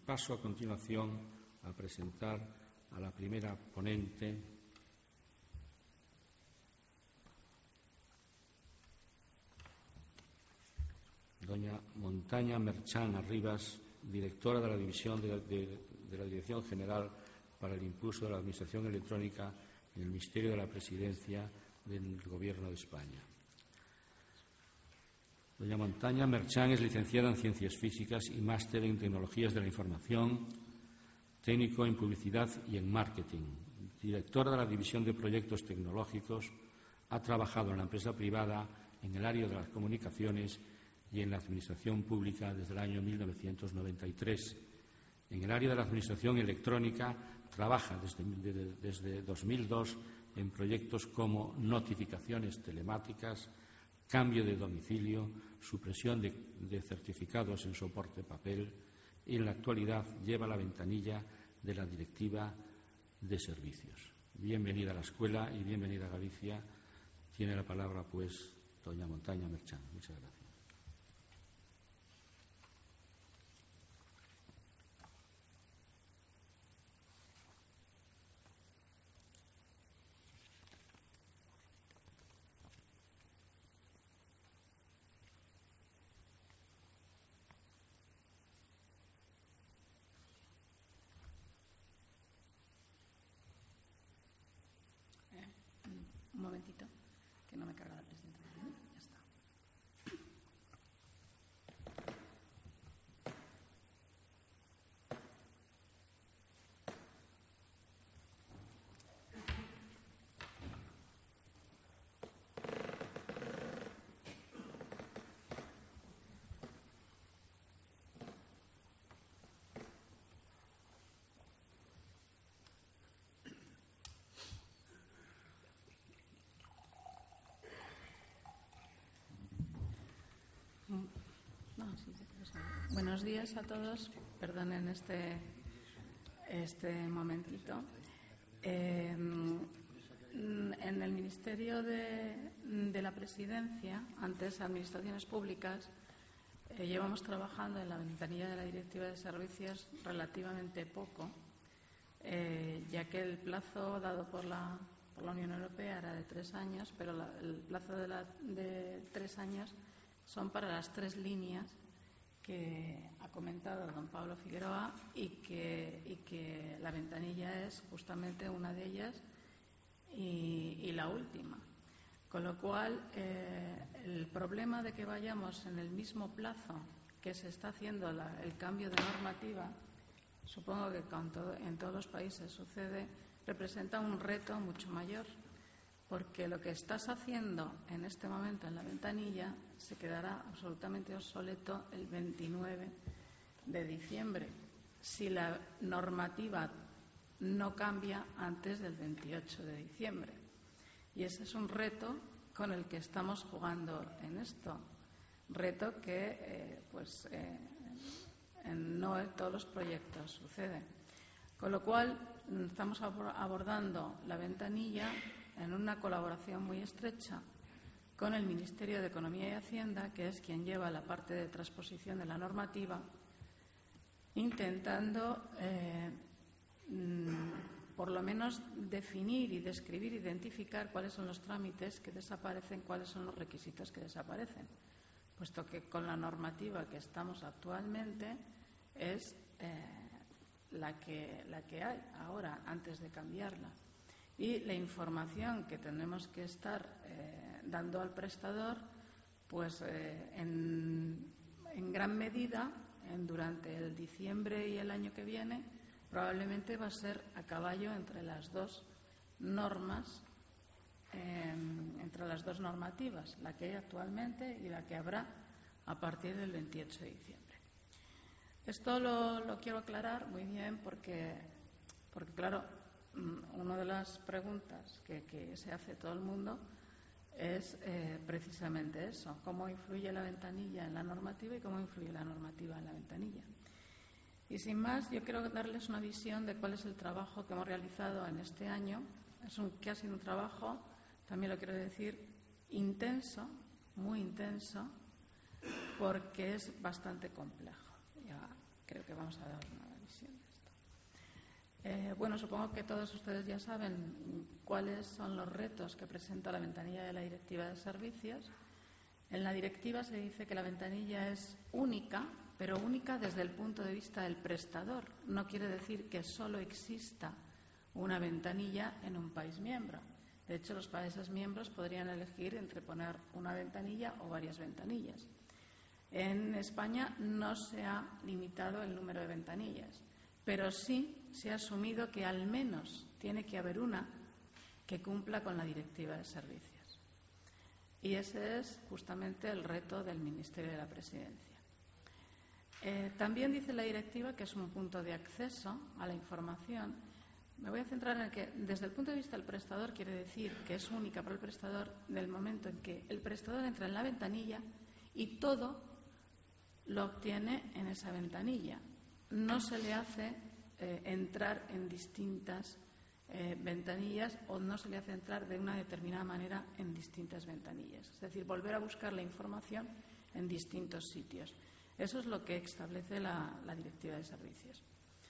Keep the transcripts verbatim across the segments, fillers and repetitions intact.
paso a continuación a presentar a la primera ponente, doña Montaña Merchán Arribas, directora de la División de, de, de la Dirección General para el Impulso de la Administración Electrónica en el Ministerio de la Presidencia del Gobierno de España. Doña Montaña Merchán es licenciada en Ciencias Físicas y máster en Tecnologías de la Información, técnico en Publicidad y en Marketing. Directora de la División de Proyectos Tecnológicos, ha trabajado en la empresa privada en el área de las comunicaciones y en la Administración Pública desde el año mil novecientos noventa y tres. En el área de la Administración Electrónica trabaja desde, desde, desde dos mil dos en proyectos como notificaciones telemáticas, cambio de domicilio, supresión de, de certificados en soporte papel y en la actualidad lleva la ventanilla de la Directiva de Servicios. Bienvenida a la escuela y bienvenida a Galicia. Tiene la palabra, pues, doña Montaña Merchán. Muchas gracias. Un momentito, que no me carga la presentación. Ya está. No, sí, sí, buenos días a todos. Perdonen este, este momentito. Eh, en el Ministerio de, de la Presidencia, antes Administraciones Públicas, eh, llevamos trabajando en la ventanilla de la Directiva de Servicios relativamente poco, eh, ya que el plazo dado por la, por la Unión Europea era de tres años, pero la, el plazo de, la, de tres años son para las tres líneas que ha comentado don Pablo Figueroa y que, y que la ventanilla es justamente una de ellas y, y la última. Con lo cual, eh, el problema de que vayamos en el mismo plazo que se está haciendo la, el cambio de normativa, supongo que con todo, en todos los países sucede, representa un reto mucho mayor. Porque lo que estás haciendo en este momento en la ventanilla se quedará absolutamente obsoleto el veintinueve de diciembre, si la normativa no cambia antes del veintiocho de diciembre. Y ese es un reto con el que estamos jugando en esto. Reto que eh, pues, eh, en no en todos los proyectos sucede. Con lo cual, estamos abordando la ventanilla en una colaboración muy estrecha con el Ministerio de Economía y Hacienda, que es quien lleva la parte de transposición de la normativa, intentando eh, mmm, por lo menos definir y describir, identificar cuáles son los trámites que desaparecen, cuáles son los requisitos que desaparecen, puesto que con la normativa que estamos actualmente es eh, la que, la que hay ahora, antes de cambiarla. Y la información que tenemos que estar eh, dando al prestador, pues eh, en, en gran medida, en, durante el diciembre y el año que viene, probablemente va a ser a caballo entre las dos normas, eh, entre las dos normativas, la que hay actualmente y la que habrá a partir del veintiocho de diciembre. Esto lo, lo quiero aclarar muy bien porque, porque claro, una de las preguntas que, que se hace todo el mundo es eh, precisamente eso, cómo influye la ventanilla en la normativa y cómo influye la normativa en la ventanilla. Y sin más, yo quiero darles una visión de cuál es el trabajo que hemos realizado en este año. Es un, que ha sido un trabajo, también lo quiero decir, intenso, muy intenso, porque es bastante complejo. Ya creo que vamos a dar una comisión. Eh, bueno, supongo que todos ustedes ya saben cuáles son los retos que presenta la ventanilla de la Directiva de Servicios. En la directiva se dice que la ventanilla es única, pero única desde el punto de vista del prestador. No quiere decir que solo exista una ventanilla en un país miembro. De hecho, los países miembros podrían elegir entre poner una ventanilla o varias ventanillas. En España no se ha limitado el número de ventanillas, pero sí se ha asumido que al menos tiene que haber una que cumpla con la Directiva de Servicios. Y ese es justamente el reto del Ministerio de la Presidencia. Eh, también dice la directiva que es un punto de acceso a la información. Me voy a centrar en el que, desde el punto de vista del prestador, quiere decir que es única para el prestador del momento en que el prestador entra en la ventanilla y todo lo obtiene en esa ventanilla. No se le hace eh, entrar en distintas eh, ventanillas o no se le hace entrar de una determinada manera en distintas ventanillas. Es decir, volver a buscar la información en distintos sitios. Eso es lo que establece la, la Directiva de Servicios.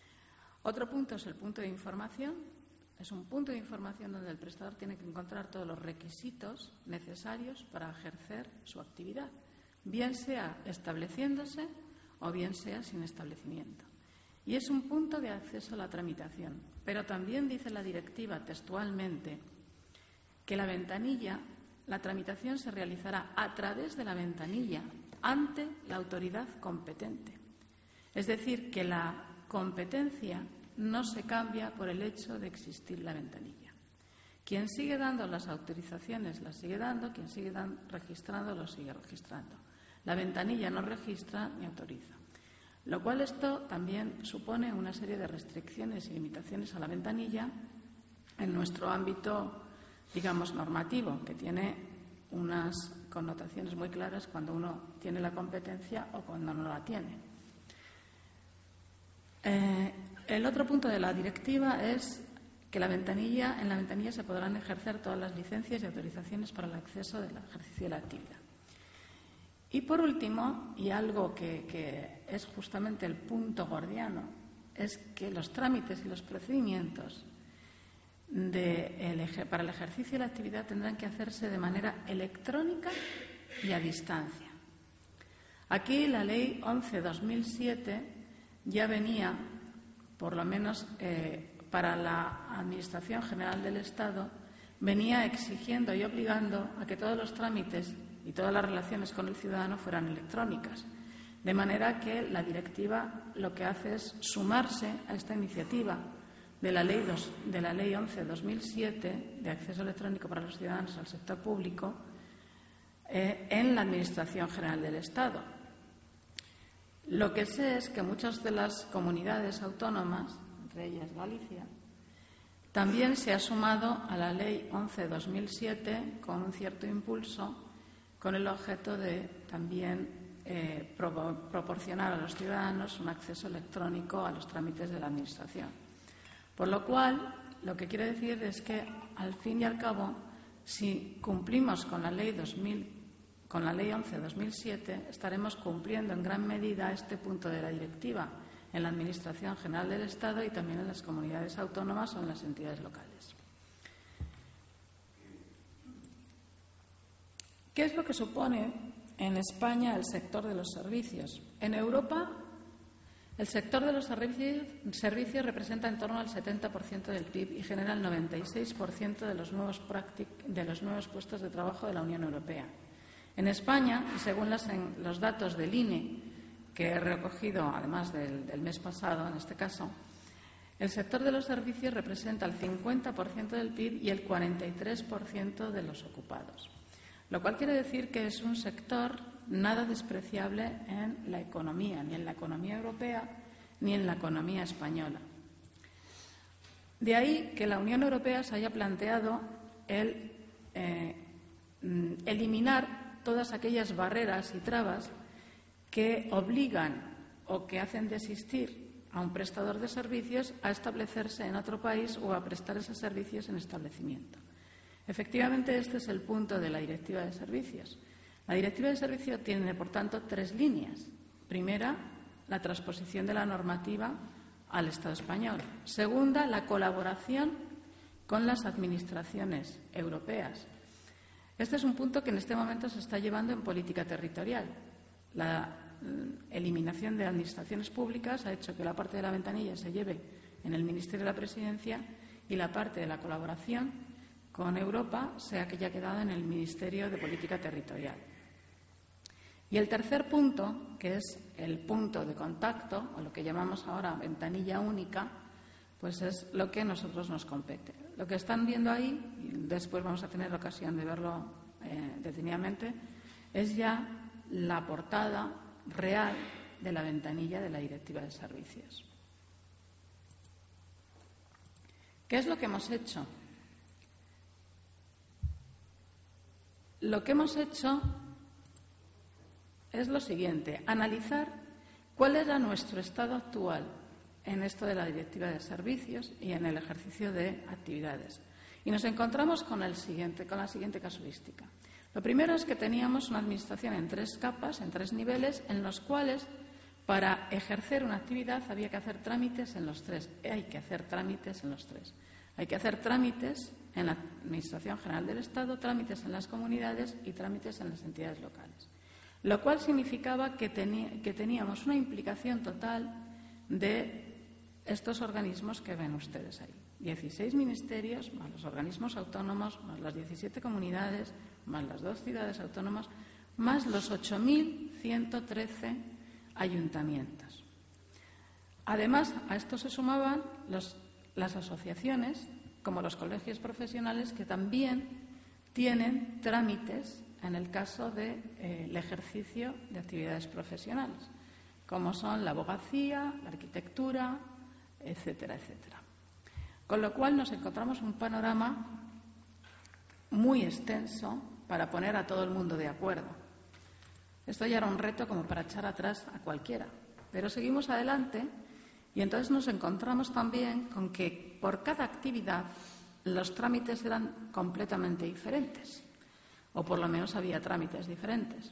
Otro punto es el punto de información. Es un punto de información donde el prestador tiene que encontrar todos los requisitos necesarios para ejercer su actividad, bien sea estableciéndose o bien sea sin establecimiento. Y es un punto de acceso a la tramitación. Pero también dice la directiva textualmente que la ventanilla, la tramitación se realizará a través de la ventanilla ante la autoridad competente. Es decir, que la competencia no se cambia por el hecho de existir la ventanilla. Quien sigue dando las autorizaciones las sigue dando, quien sigue dan, registrando lo sigue registrando. La ventanilla no registra ni autoriza. Lo cual esto también supone una serie de restricciones y limitaciones a la ventanilla en nuestro ámbito, digamos, normativo, que tiene unas connotaciones muy claras cuando uno tiene la competencia o cuando no la tiene. Eh, el otro punto de la directiva es que la ventanilla, en la ventanilla se podrán ejercer todas las licencias y autorizaciones para el acceso del ejercicio de la actividad. Y por último, y algo que, que es justamente el punto gordiano, es que los trámites y los procedimientos de el, para el ejercicio de la actividad tendrán que hacerse de manera electrónica y a distancia. Aquí la Ley once barra dos mil siete ya venía, por lo menos eh, para la Administración General del Estado, venía exigiendo y obligando a que todos los trámites y todas las relaciones con el ciudadano fueran electrónicas. De manera que la directiva lo que hace es sumarse a esta iniciativa de la Ley, dos, de la Ley once barra dos mil siete de acceso electrónico para los ciudadanos al sector público eh, en la Administración General del Estado. Lo que sé es que muchas de las comunidades autónomas, entre ellas Galicia, también se ha sumado a la Ley once barra dos mil siete con un cierto impulso, con el objeto de también eh, pro proporcionar a los ciudadanos un acceso electrónico a los trámites de la Administración. Por lo cual, lo que quiero decir es que, al fin y al cabo, si cumplimos con la Ley, dos mil, con la Ley once barra dos mil siete, estaremos cumpliendo en gran medida este punto de la directiva en la Administración General del Estado y también en las comunidades autónomas o en las entidades locales. ¿Qué es lo que supone en España el sector de los servicios? En Europa, el sector de los servicios, servicios representa en torno al setenta por ciento del P I B y genera el noventa y seis por ciento de los, nuevos de los nuevos puestos de trabajo de la Unión Europea. En España, y según las, en, los datos del I N E, que he recogido además del, del mes pasado, en este caso, el sector de los servicios representa el cincuenta por ciento del P I B y el cuarenta y tres por ciento de los ocupados. Lo cual quiere decir que es un sector nada despreciable en la economía, ni en la economía europea ni en la economía española. De ahí que la Unión Europea se haya planteado el eh, eliminar todas aquellas barreras y trabas que obligan o que hacen desistir a un prestador de servicios a establecerse en otro país o a prestar esos servicios en establecimiento. Efectivamente, este es el punto de la Directiva de Servicios. La Directiva de Servicios tiene, por tanto, tres líneas. Primera, la transposición de la normativa al Estado español. Segunda, la colaboración con las administraciones europeas. Este es un punto que en este momento se está llevando en política territorial. La eliminación de administraciones públicas ha hecho que la parte de la ventanilla se lleve en el Ministerio de la Presidencia y la parte de la colaboración con Europa se haya quedado en el Ministerio de Política Territorial. Y el tercer punto, que es el punto de contacto, o lo que llamamos ahora ventanilla única, pues es lo que a nosotros nos compete. Lo que están viendo ahí, y después vamos a tener ocasión de verlo eh, detenidamente, es ya la portada real de la ventanilla de la Directiva de Servicios. ¿Qué es lo que hemos hecho? Lo que hemos hecho es lo siguiente: analizar cuál era nuestro estado actual en esto de la Directiva de Servicios y en el ejercicio de actividades. Y nos encontramos con, el siguiente, con la siguiente casuística. Lo primero es que teníamos una administración en tres capas, en tres niveles, en los cuales para ejercer una actividad había que hacer trámites en los tres. Hay que hacer trámites en los tres. Hay que hacer trámites en la Administración General del Estado, trámites en las comunidades y trámites en las entidades locales. Lo cual significaba que, tení, que teníamos una implicación total de estos organismos que ven ustedes ahí. dieciséis ministerios, más los organismos autónomos, más las diecisiete comunidades, más las dos ciudades autónomas, más los ocho mil ciento trece ayuntamientos. Además, a esto se sumaban los, las asociaciones, como los colegios profesionales, que también tienen trámites en el caso del de, eh, ejercicio de actividades profesionales, como son la abogacía, la arquitectura, etcétera, etcétera. Con lo cual nos encontramos un panorama muy extenso para poner a todo el mundo de acuerdo. Esto ya era un reto como para echar atrás a cualquiera, pero seguimos adelante y entonces nos encontramos también con que por cada actividad los trámites eran completamente diferentes, o por lo menos había trámites diferentes.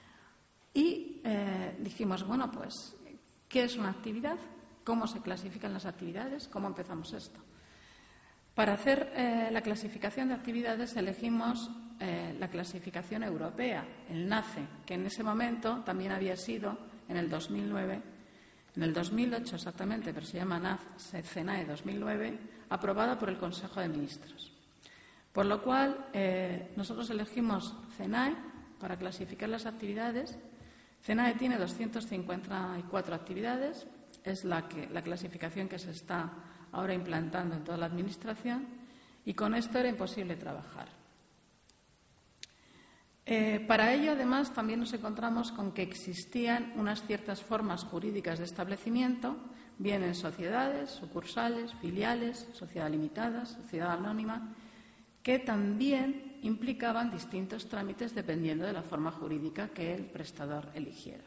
Y eh, dijimos, bueno, pues, ¿qué es una actividad? ¿Cómo se clasifican las actividades? ¿Cómo empezamos esto? Para hacer eh, la clasificación de actividades elegimos eh, la clasificación europea, el NACE, que en ese momento también había sido, en el dos mil nueve, en el dos mil ocho exactamente, pero se llama NACE CENAE dos mil nueve, aprobada por el Consejo de Ministros. Por lo cual, eh, nosotros elegimos CENAE para clasificar las actividades. CENAE tiene doscientas cincuenta y cuatro actividades, es la, que, la clasificación que se está ahora implantando en toda la Administración, y con esto era imposible trabajar. Eh, para ello, además, también nos encontramos con que existían unas ciertas formas jurídicas de establecimiento, bien en sociedades, sucursales, filiales, sociedad limitada, sociedad anónima, que también implicaban distintos trámites dependiendo de la forma jurídica que el prestador eligiera.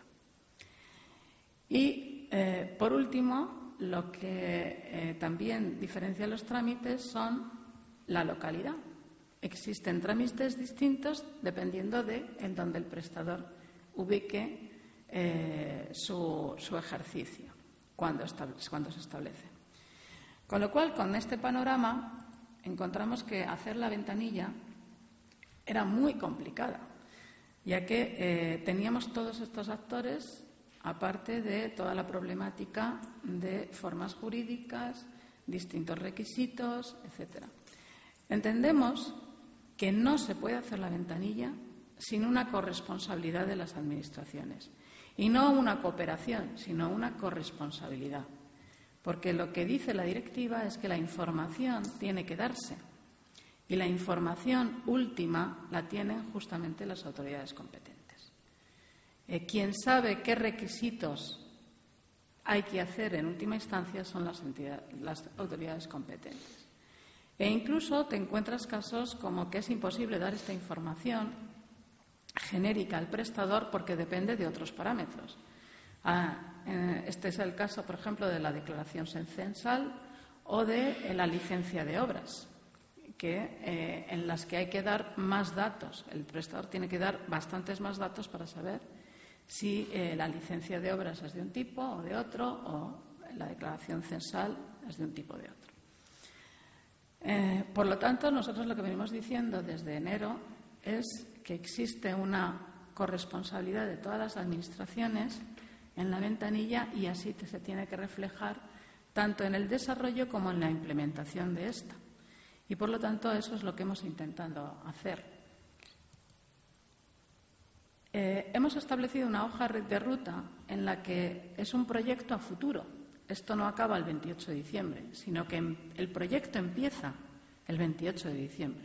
Y, eh, por último, lo que eh, también diferencia los trámites son la localidad. Existen trámites distintos dependiendo de en donde el prestador ubique eh, su, su ejercicio, cuando, cuando se establece. Con lo cual, con este panorama, encontramos que hacer la ventanilla era muy complicada, ya que eh, teníamos todos estos actores, aparte de toda la problemática de formas jurídicas, distintos requisitos, etcétera. Entendemos que no se puede hacer la ventanilla sin una corresponsabilidad de las administraciones. Y no una cooperación, sino una corresponsabilidad. Porque lo que dice la directiva es que la información tiene que darse. Y la información última la tienen justamente las autoridades competentes. Eh, quien sabe qué requisitos hay que hacer en última instancia son las, entidades, las autoridades competentes. E incluso te encuentras casos como que es imposible dar esta información genérica al prestador porque depende de otros parámetros. Ah, eh, este es el caso, por ejemplo, de la declaración censal o de eh, la licencia de obras, que, eh, en las que hay que dar más datos. El prestador tiene que dar bastantes más datos para saber si eh, la licencia de obras es de un tipo o de otro, o la declaración censal es de un tipo o de otro. Eh, por lo tanto, nosotros lo que venimos diciendo desde enero es que existe una corresponsabilidad de todas las administraciones en la ventanilla y así se tiene que reflejar tanto en el desarrollo como en la implementación de esta. Y, por lo tanto, eso es lo que hemos intentado hacer. Eh, hemos establecido una hoja de ruta en la que es un proyecto a futuro. Esto no acaba el veintiocho de diciembre, sino que el proyecto empieza el veintiocho de diciembre.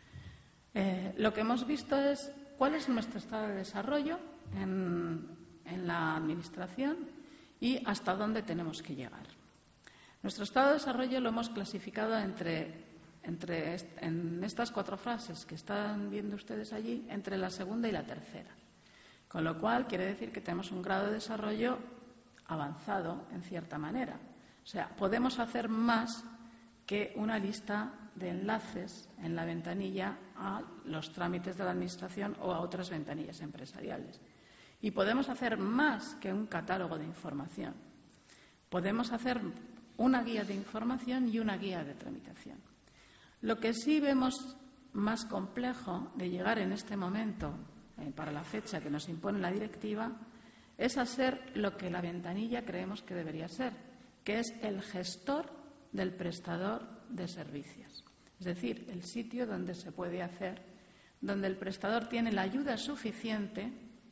Eh, lo que hemos visto es cuál es nuestro estado de desarrollo en, en la Administración y hasta dónde tenemos que llegar. Nuestro estado de desarrollo lo hemos clasificado entre, entre en estas cuatro frases que están viendo ustedes allí, entre la segunda y la tercera. Con lo cual, quiere decir que tenemos un grado de desarrollo avanzado, en cierta manera. O sea, podemos hacer más que una lista de enlaces en la ventanilla a los trámites de la Administración o a otras ventanillas empresariales. Y podemos hacer más que un catálogo de información. Podemos hacer una guía de información y una guía de tramitación. Lo que sí vemos más complejo de llegar en este momento, eh, para la fecha que nos impone la directiva, es hacer lo que la ventanilla creemos que debería ser, que es el gestor del prestador de servicios. Es decir, el sitio donde se puede hacer, donde el prestador tiene la ayuda suficiente,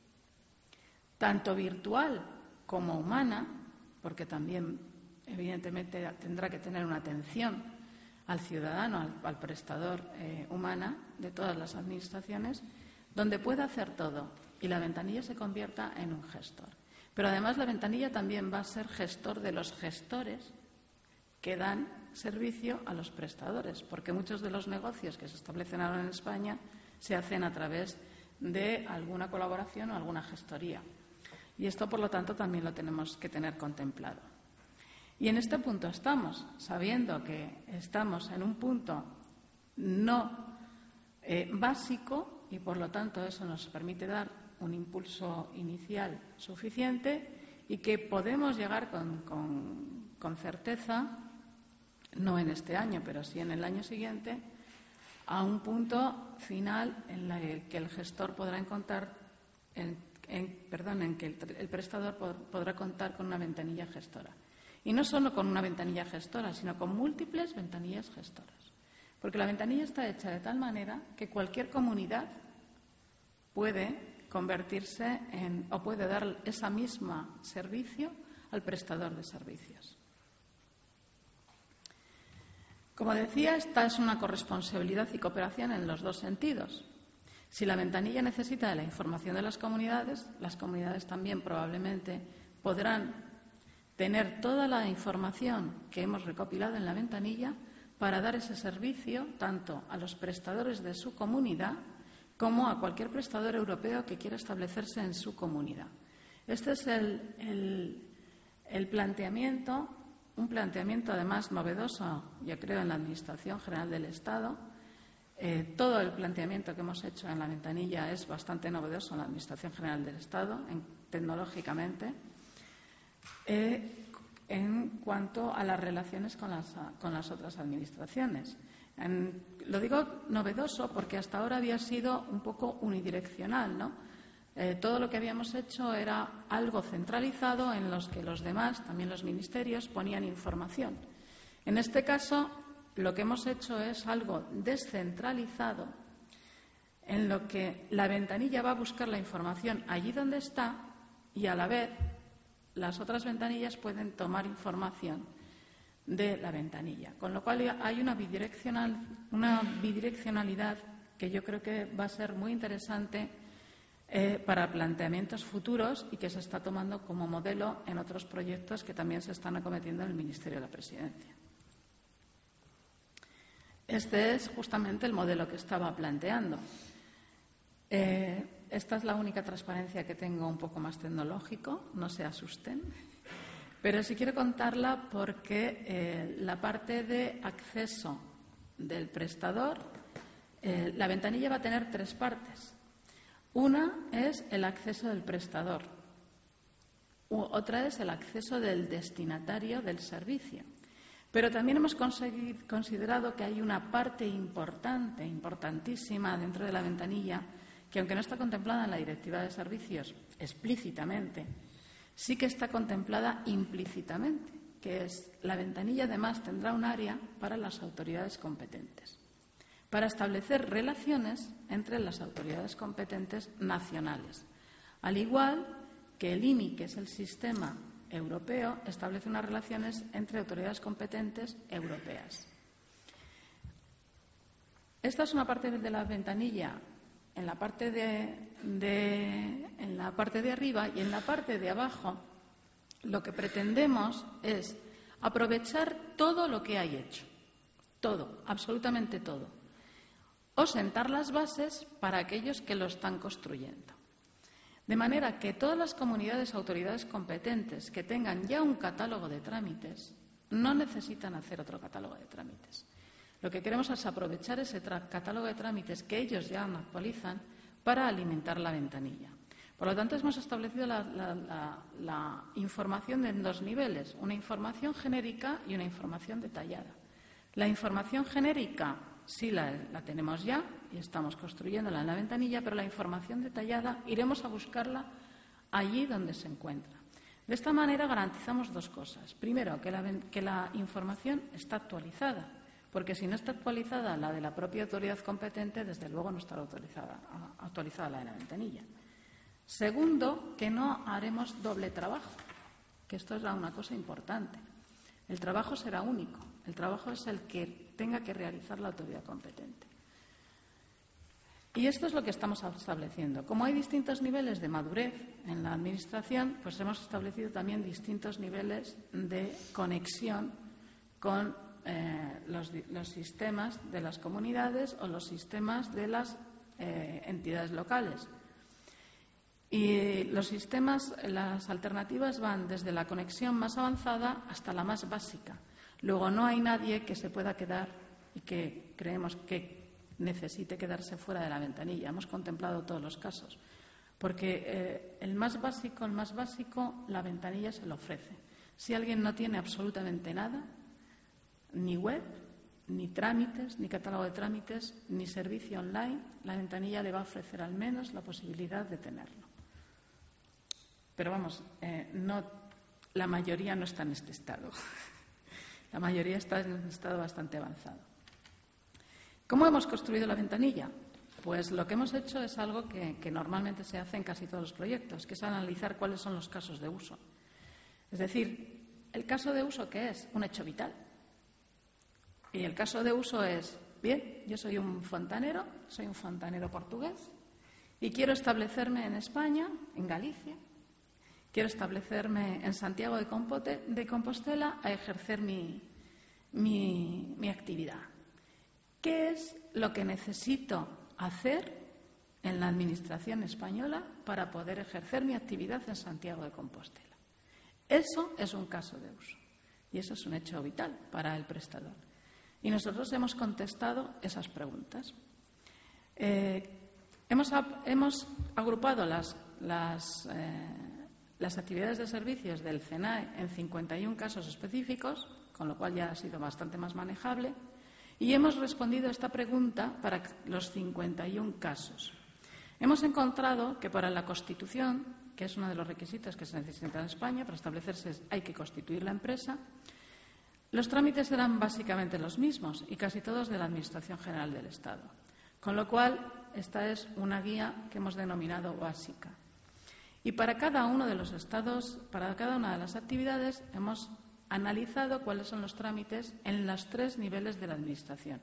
tanto virtual como humana, porque también, evidentemente, tendrá que tener una atención al ciudadano, al, al prestador eh, humana de todas las administraciones, donde pueda hacer todo y la ventanilla se convierta en un gestor. Pero además la ventanilla también va a ser gestor de los gestores que dan servicio a los prestadores, porque muchos de los negocios que se establecen ahora en España se hacen a través de alguna colaboración o alguna gestoría. Y esto, por lo tanto, también lo tenemos que tener contemplado. Y en este punto estamos, sabiendo que estamos en un punto no eh, básico y, por lo tanto, eso nos permite dar un impulso inicial suficiente y que podemos llegar con, con, con certeza, no en este año, pero sí en el año siguiente, a un punto final en el que el gestor podrá encontrar, en, en, perdón, en que el, el prestador pod, podrá contar con una ventanilla gestora. Y no solo con una ventanilla gestora, sino con múltiples ventanillas gestoras. Porque la ventanilla está hecha de tal manera que cualquier comunidad puede convertirse en, o puede dar esa misma servicio al prestador de servicios. Como decía, esta es una corresponsabilidad y cooperación en los dos sentidos. Si la ventanilla necesita de la información de las comunidades, las comunidades también probablemente podrán tener toda la información que hemos recopilado en la ventanilla para dar ese servicio tanto a los prestadores de su comunidad como a cualquier prestador europeo que quiera establecerse en su comunidad. Este es el, el, el planteamiento, un planteamiento además novedoso, yo creo, en la Administración General del Estado. Eh, todo el planteamiento que hemos hecho en la ventanilla es bastante novedoso en la Administración General del Estado, en, tecnológicamente, eh, en cuanto a las relaciones con las, con las otras administraciones. En, lo digo novedoso porque hasta ahora había sido un poco unidireccional, ¿no? Eh, todo lo que habíamos hecho era algo centralizado en los que los demás, también los ministerios, ponían información. En este caso, lo que hemos hecho es algo descentralizado en lo que la ventanilla va a buscar la información allí donde está y, a la vez, las otras ventanillas pueden tomar información de la ventanilla. Con lo cual hay una bidireccional, una bidireccionalidad que yo creo que va a ser muy interesante eh, para planteamientos futuros y que se está tomando como modelo en otros proyectos que también se están acometiendo en el Ministerio de la Presidencia. Este es justamente el modelo que estaba planteando. Eh, esta es la única transparencia que tengo un poco más tecnológico, no se asusten. Pero sí quiero contarla porque eh, la parte de acceso del prestador, eh, la ventanilla va a tener tres partes. Una es el acceso del prestador. otra es el acceso del destinatario del servicio. Pero también hemos considerado que hay una parte importante, importantísima dentro de la ventanilla, que aunque no está contemplada en la Directiva de Servicios explícitamente, sí que está contemplada implícitamente, que es la ventanilla además tendrá un área para las autoridades competentes, para establecer relaciones entre las autoridades competentes nacionales, al igual que el I M I, que es el sistema europeo, establece unas relaciones entre autoridades competentes europeas. Esta es una parte de la ventanilla en la parte de, de, en la parte de arriba, y en la parte de abajo lo que pretendemos es aprovechar todo lo que hay hecho, todo, absolutamente todo, o sentar las bases para aquellos que lo están construyendo. De manera que todas las comunidades o autoridades competentes que tengan ya un catálogo de trámites no necesitan hacer otro catálogo de trámites. Lo que queremos es aprovechar ese catálogo de trámites que ellos ya actualizan para alimentar la ventanilla. Por lo tanto, hemos establecido la, la, la, la información en dos niveles, una información genérica y una información detallada. La información genérica sí la, la tenemos ya y estamos construyéndola en la ventanilla, pero la información detallada iremos a buscarla allí donde se encuentra. De esta manera garantizamos dos cosas. Primero, que la, que la información está actualizada, porque si no está actualizada la de la propia autoridad competente, desde luego no estará actualizada, actualizada la de la ventanilla. Segundo, que no haremos doble trabajo, que esto es una cosa importante. El trabajo será único, el trabajo es el que tenga que realizar la autoridad competente. Y esto es lo que estamos estableciendo. Como hay distintos niveles de madurez en la Administración, pues hemos establecido también distintos niveles de conexión con eh, los, los sistemas de las comunidades o los sistemas de las eh, entidades locales. Y los sistemas, las alternativas van desde la conexión más avanzada hasta la más básica. Luego, no hay nadie que se pueda quedar y que creemos que necesite quedarse fuera de la ventanilla. Hemos contemplado todos los casos, porque eh, el más básico, el más básico, la ventanilla se lo ofrece. Si alguien no tiene absolutamente nada, ni web, ni trámites, ni catálogo de trámites, ni servicio online, la ventanilla le va a ofrecer al menos la posibilidad de tenerlo. Pero vamos, eh, no, la mayoría no está en este estado. La mayoría está en un estado bastante avanzado. ¿Cómo hemos construido la ventanilla? Pues lo que hemos hecho es algo que, que normalmente se hace en casi todos los proyectos, que es analizar cuáles son los casos de uso. Es decir, el caso de uso, ¿qué es? Un hecho vital. Y el caso de uso es, bien, yo soy un fontanero, soy un fontanero portugués y quiero establecerme en España, en Galicia, quiero establecerme en Santiago de, Compote, de Compostela a ejercer mi, mi, mi actividad. ¿Qué es lo que necesito hacer en la Administración española para poder ejercer mi actividad en Santiago de Compostela? Eso es un caso de uso y eso es un hecho vital para el prestador. Y nosotros hemos contestado esas preguntas. Eh, hemos, hemos agrupado las, las, eh, las actividades de servicios del C N A E en cincuenta y uno casos específicos, con lo cual ya ha sido bastante más manejable. Y hemos respondido a esta pregunta para los cincuenta y uno casos. Hemos encontrado que para la constitución, que es uno de los requisitos que se necesita en España, para establecerse hay que constituir la empresa, los trámites eran básicamente los mismos y casi todos de la Administración General del Estado. Con lo cual, esta es una guía que hemos denominado básica. Y para cada uno de los estados, para cada una de las actividades, hemos analizado cuáles son los trámites en los tres niveles de la Administración.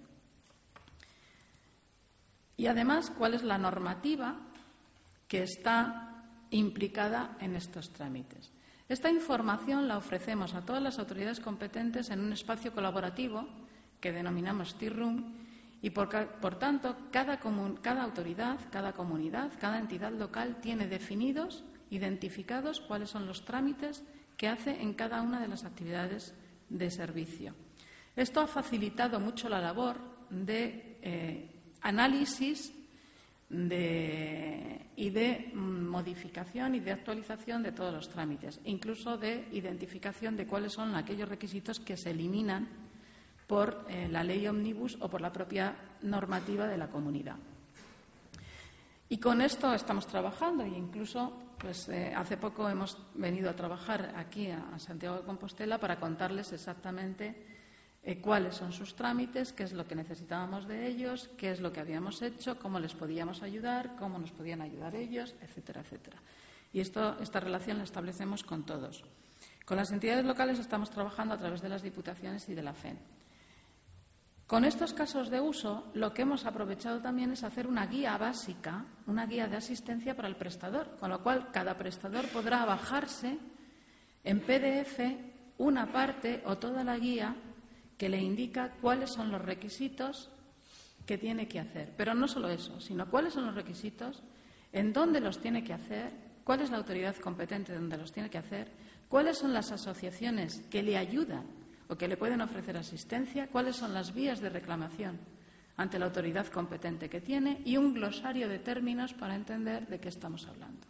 Y además, cuál es la normativa que está implicada en estos trámites. Esta información la ofrecemos a todas las autoridades competentes en un espacio colaborativo que denominamos Tea Room y, por, por tanto, cada, comun, cada autoridad, cada comunidad, cada entidad local tiene definidos, identificados cuáles son los trámites que hace en cada una de las actividades de servicio. Esto ha facilitado mucho la labor de eh, análisis de, y de modificación y de actualización de todos los trámites, incluso de identificación de cuáles son aquellos requisitos que se eliminan por eh, la ley Omnibus o por la propia normativa de la comunidad. Y con esto estamos trabajando, e incluso pues, eh, hace poco hemos venido a trabajar aquí a, a Santiago de Compostela para contarles exactamente eh, cuáles son sus trámites, qué es lo que necesitábamos de ellos, qué es lo que habíamos hecho, cómo les podíamos ayudar, cómo nos podían ayudar ellos, etcétera, etcétera. Y esto, esta relación la establecemos con todos. Con las entidades locales estamos trabajando a través de las diputaciones y de la F E N. Con estos casos de uso, lo que hemos aprovechado también es hacer una guía básica, una guía de asistencia para el prestador, con lo cual cada prestador podrá bajarse en P D F una parte o toda la guía que le indica cuáles son los requisitos que tiene que hacer. Pero no solo eso, sino cuáles son los requisitos, en dónde los tiene que hacer, cuál es la autoridad competente donde los tiene que hacer, cuáles son las asociaciones que le ayudan o que le pueden ofrecer asistencia, cuáles son las vías de reclamación ante la autoridad competente que tiene y un glosario de términos para entender de qué estamos hablando.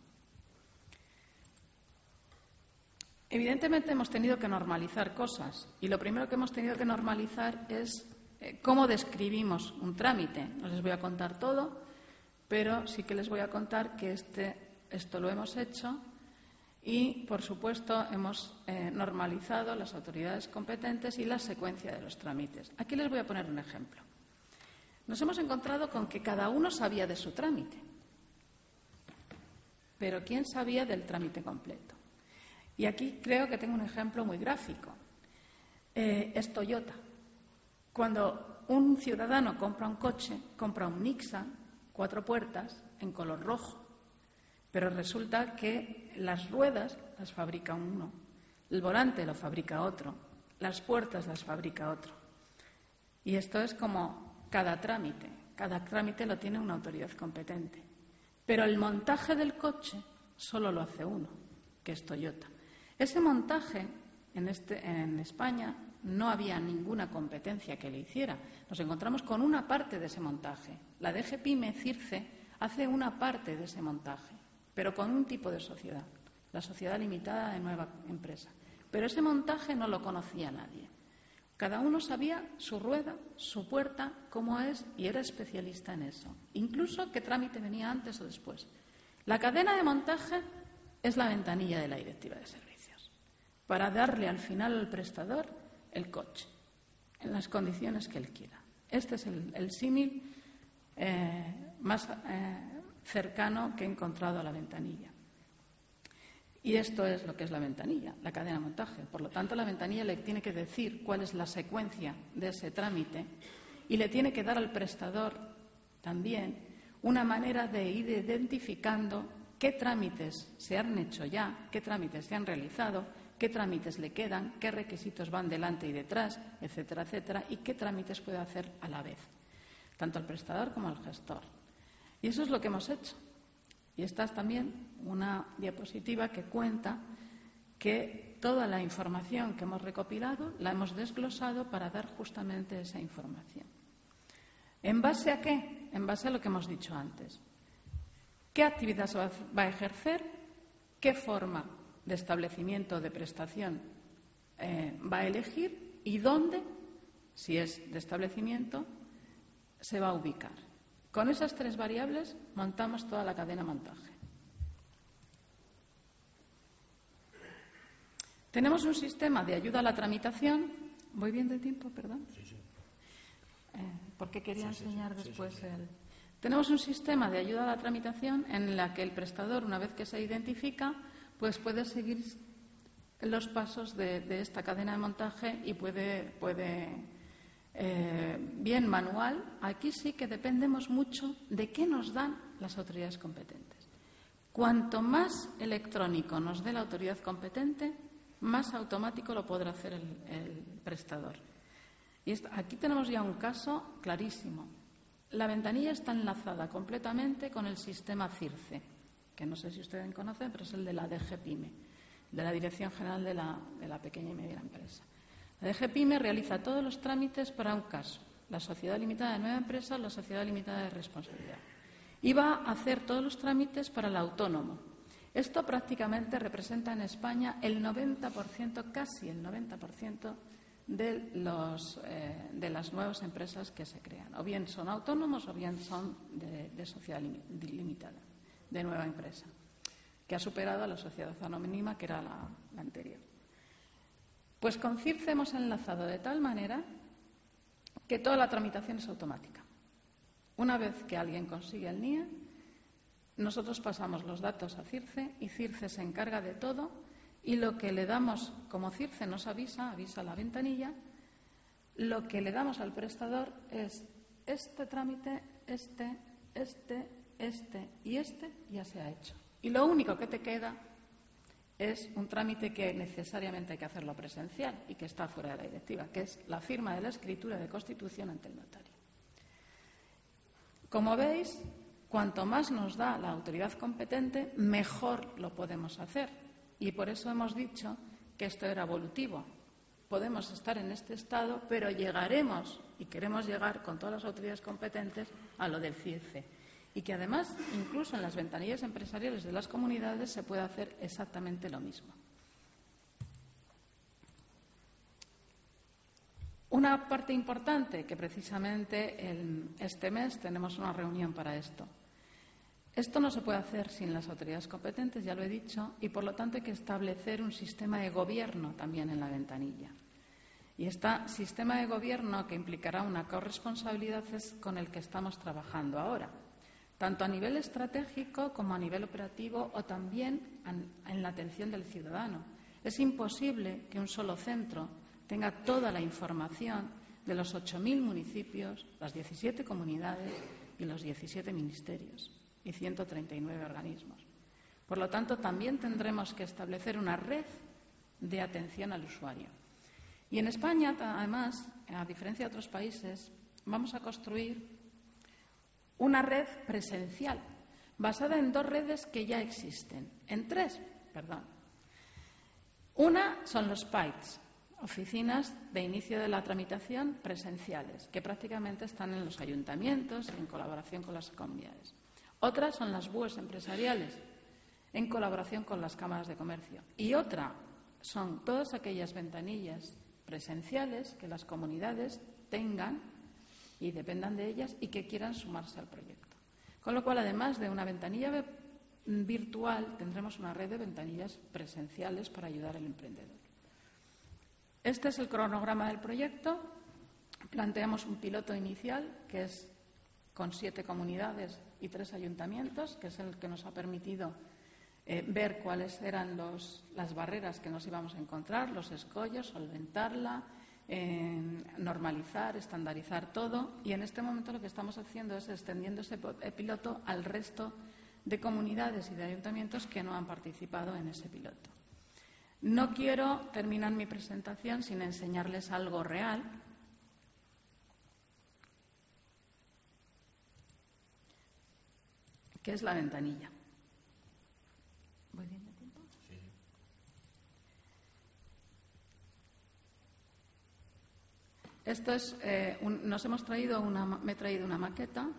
Evidentemente hemos tenido que normalizar cosas y lo primero que hemos tenido que normalizar es eh, cómo describimos un trámite. No les voy a contar todo, pero sí que les voy a contar que este, esto lo hemos hecho. Y, por supuesto, hemos eh, normalizado las autoridades competentes y la secuencia de los trámites. Aquí les voy a poner un ejemplo. Nos hemos encontrado con que cada uno sabía de su trámite, pero ¿quién sabía del trámite completo? Y aquí creo que tengo un ejemplo muy gráfico. Eh, es Toyota. Cuando un ciudadano compra un coche, compra un Nissan, cuatro puertas, en color rojo. Pero resulta que las ruedas las fabrica uno, el volante lo fabrica otro, las puertas las fabrica otro. Y esto es como cada trámite. Cada trámite lo tiene una autoridad competente. Pero el montaje del coche solo lo hace uno, que es Toyota. Ese montaje en, este, en España no había ninguna competencia que le hiciera. Nos encontramos con una parte de ese montaje. La D G PYME CIRCE hace una parte de ese montaje, pero con un tipo de sociedad, la sociedad limitada de nueva empresa. Pero ese montaje no lo conocía nadie. Cada uno sabía su rueda, su puerta, cómo es, y era especialista en eso. Incluso qué trámite venía antes o después. La cadena de montaje es la ventanilla de la directiva de servicios, para darle al final al prestador el coche, en las condiciones que él quiera. Este es el, el símil eh, más eh, cercano que he encontrado a la ventanilla. Y esto es lo que es la ventanilla, la cadena de montaje. Por lo tanto, la ventanilla le tiene que decir cuál es la secuencia de ese trámite y le tiene que dar al prestador también una manera de ir identificando qué trámites se han hecho ya, qué trámites se han realizado, qué trámites le quedan, qué requisitos van delante y detrás, etcétera, etcétera, y qué trámites puede hacer a la vez, tanto al prestador como al gestor. Y eso es lo que hemos hecho. Y esta es también una diapositiva que cuenta que toda la información que hemos recopilado la hemos desglosado para dar justamente esa información. ¿En base a qué? En base a lo que hemos dicho antes. ¿Qué actividad se va a ejercer? ¿Qué forma de establecimiento de prestación eh, va a elegir? ¿Y dónde, si es de establecimiento, se va a ubicar? Con esas tres variables montamos toda la cadena montaje. Tenemos un sistema de ayuda a la tramitación. ¿Voy bien de tiempo, perdón? Sí, sí. Eh, porque quería sí, enseñar sí, sí, después sí, sí, sí. el... Tenemos un sistema de ayuda a la tramitación en la que el prestador, una vez que se identifica, pues puede seguir los pasos de, de esta cadena de montaje y puede... puede Eh, bien manual. Aquí sí que dependemos mucho de qué nos dan las autoridades competentes. Cuanto más electrónico nos dé la autoridad competente, más automático lo podrá hacer el, el prestador. Y esto, aquí tenemos ya un caso clarísimo. La ventanilla está enlazada completamente con el sistema CIRCE, que no sé si ustedes conocen, pero es el de la D G PYME, de la Dirección General de la, de la Pequeña y Mediana Empresa. La D G PYME realiza todos los trámites para un caso, la sociedad limitada de nueva empresa o la sociedad limitada de responsabilidad. y va a hacer todos los trámites para el autónomo. Esto prácticamente representa en España el noventa por ciento, casi el noventa por ciento de, los, eh, de las nuevas empresas que se crean. O bien son autónomos o bien son de, de sociedad limitada, de nueva empresa, que ha superado a la sociedad anónima, que era la, la anterior. Pues con CIRCE hemos enlazado de tal manera que toda la tramitación es automática. Una vez que alguien consigue el N I E, nosotros pasamos los datos a CIRCE y CIRCE se encarga de todo, y lo que le damos, como CIRCE nos avisa, avisa la ventanilla, lo que le damos al prestador es este trámite, este, este, este y este ya se ha hecho. Y lo único que te queda es un trámite que necesariamente hay que hacerlo presencial y que está fuera de la directiva, que es la firma de la escritura de constitución ante el notario. Como veis, cuanto más nos da la autoridad competente, mejor lo podemos hacer. Y por eso hemos dicho que esto era evolutivo. Podemos estar en este estado, pero llegaremos, y queremos llegar con todas las autoridades competentes, a lo del CIRCE. Y que además, incluso en las ventanillas empresariales de las comunidades, se puede hacer exactamente lo mismo. Una parte importante, que precisamente el, este mes tenemos una reunión para esto. Esto no se puede hacer sin las autoridades competentes, ya lo he dicho, y por lo tanto hay que establecer un sistema de gobierno también en la ventanilla. Y este sistema de gobierno, que implicará una corresponsabilidad, es con el que estamos trabajando ahora, tanto a nivel estratégico como a nivel operativo o también en la atención del ciudadano. Es imposible que un solo centro tenga toda la información de los ocho mil municipios, las diecisiete comunidades y los diecisiete ministerios y ciento treinta y nueve organismos. Por lo tanto, también tendremos que establecer una red de atención al usuario. Y en España, además, a diferencia de otros países, vamos a construir una red presencial basada en dos redes que ya existen, en tres, perdón. Una son los P A I Ts, oficinas de inicio de la tramitación presenciales, que prácticamente están en los ayuntamientos en colaboración con las comunidades. Otras son las B U Es empresariales, en colaboración con las cámaras de comercio. Y otra son todas aquellas ventanillas presenciales que las comunidades tengan y dependan de ellas y que quieran sumarse al proyecto. Con lo cual, además de una ventanilla virtual, tendremos una red de ventanillas presenciales para ayudar al emprendedor. Este es el cronograma del proyecto. Planteamos un piloto inicial, que es con siete comunidades y tres ayuntamientos, que es el que nos ha permitido eh, ver cuáles eran los, las barreras que nos íbamos a encontrar, los escollos, solventarla, eh, normalizar, estandarizar todo. Y en este momento lo que estamos haciendo es extendiendo ese piloto al resto de comunidades y de ayuntamientos que no han participado en ese piloto. No quiero terminar mi presentación sin enseñarles algo real. Que es la ventanilla. ¿Voy bien de tiempo? Sí. Esto es, eh, un, nos hemos traído una, me he traído una maqueta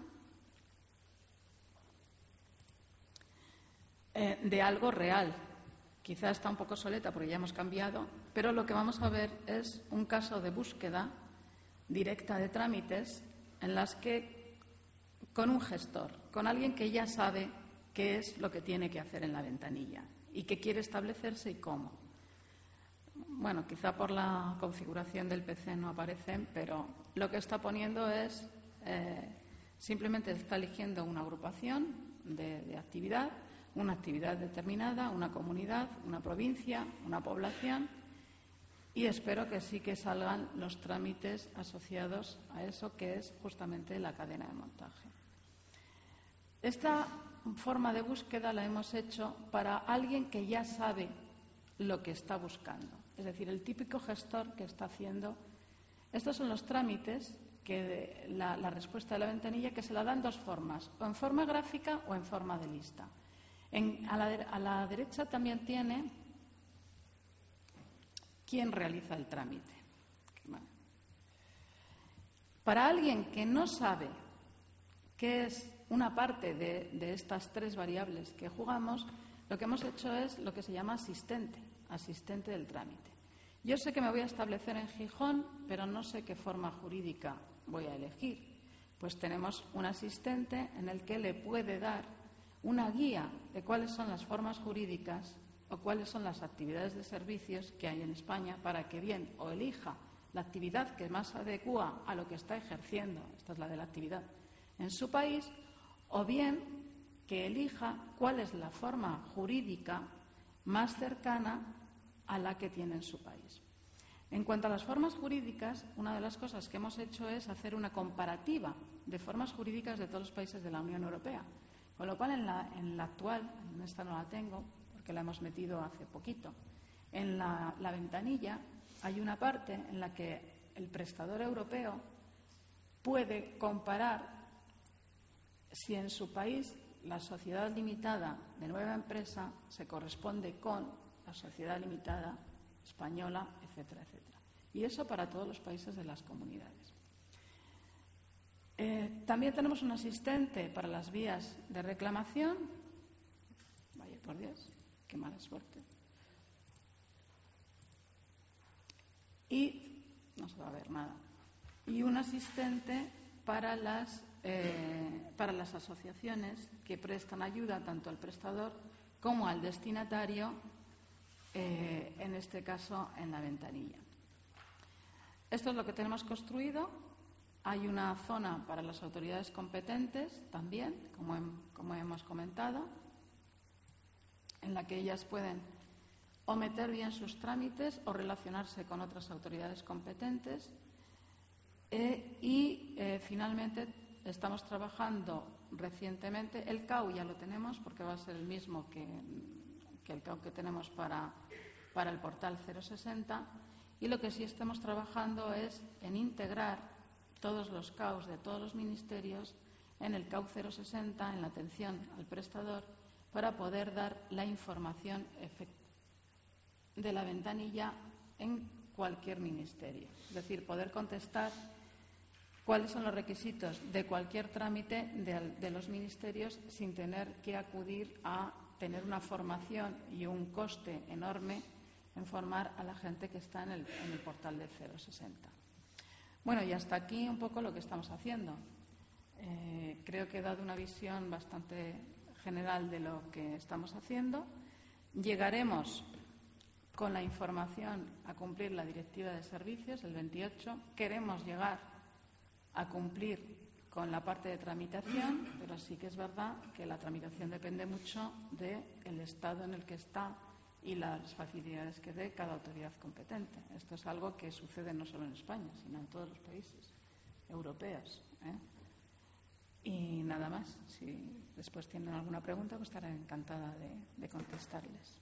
eh, de algo real. Quizá está un poco obsoleta porque ya hemos cambiado, pero lo que vamos a ver es un caso de búsqueda directa de trámites en las que con un gestor, con alguien que ya sabe qué es lo que tiene que hacer en la ventanilla y que quiere establecerse y cómo. Bueno, quizá por la configuración del P C no aparecen, pero lo que está poniendo es, eh, simplemente está eligiendo una agrupación de, de actividad, una actividad determinada, una comunidad, una provincia, una población, y espero que sí que salgan los trámites asociados a eso, que es justamente la cadena de montaje. Esta forma de búsqueda la hemos hecho para alguien que ya sabe lo que está buscando. Es decir, el típico gestor que está haciendo. Estos son los trámites, que la, la respuesta de la ventanilla, que se la dan dos formas, o en forma gráfica o en forma de lista. En, a, la, a la derecha también tiene quién realiza el trámite. Bueno. Para alguien que no sabe qué es una parte de, de estas tres variables que jugamos, lo que hemos hecho es lo que se llama asistente, asistente del trámite. Yo sé que me voy a establecer en Gijón, pero no sé qué forma jurídica voy a elegir. Pues tenemos un asistente en el que le puede dar una guía de cuáles son las formas jurídicas o cuáles son las actividades de servicios que hay en España para que bien o elija la actividad que más adecua a lo que está ejerciendo, esta es la de la actividad, en su país, o bien que elija cuál es la forma jurídica más cercana a la que tiene en su país. En cuanto a las formas jurídicas, una de las cosas que hemos hecho es hacer una comparativa de formas jurídicas de todos los países de la Unión Europea, con lo cual en la, en la actual, en esta no la tengo porque la hemos metido hace poquito, en la, la ventanilla hay una parte en la que el prestador europeo puede comparar si en su país la sociedad limitada de nueva empresa se corresponde con la sociedad limitada española, etcétera, etcétera. Y eso para todos los países de las comunidades. Eh, también tenemos un asistente para las vías de reclamación. Vaya por Dios, qué mala suerte. Y no se va a ver nada. Y un asistente para las, eh, para las asociaciones que prestan ayuda tanto al prestador como al destinatario, eh, en este caso en la ventanilla. Esto es lo que tenemos construido. Hay una zona para las autoridades competentes también, como, hem, como hemos comentado, en la que ellas pueden o meter bien sus trámites o relacionarse con otras autoridades competentes. Eh, y eh, finalmente estamos trabajando recientemente, el C A U ya lo tenemos porque va a ser el mismo que, que el C A U que tenemos para, para el portal cero sesenta, y lo que sí estamos trabajando es en integrar todos los C A Us de todos los ministerios en el C A U cero sesenta, en la atención al prestador, para poder dar la información efectiva de la ventanilla en cualquier ministerio. Es decir, poder contestar cuáles son los requisitos de cualquier trámite de, de los ministerios sin tener que acudir a tener una formación y un coste enorme en formar a la gente que está en el, en el portal del cero sesenta. Bueno, y hasta aquí un poco lo que estamos haciendo. Eh, creo que he dado una visión bastante general de lo que estamos haciendo. Llegaremos con la información a cumplir la Directiva de Servicios, el veintiocho. Queremos llegar a cumplir con la parte de tramitación, pero sí que es verdad que la tramitación depende mucho del estado en el que está y las facilidades que dé cada autoridad competente. Esto es algo que sucede no solo en España, sino en todos los países europeos, ¿eh? Y nada más. Si después tienen alguna pregunta, pues estaré encantada de, de contestarles.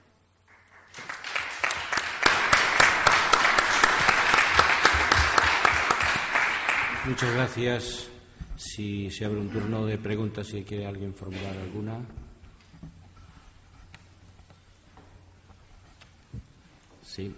Muchas gracias. Si se abre un turno de preguntas, si quiere alguien formular alguna. Sí.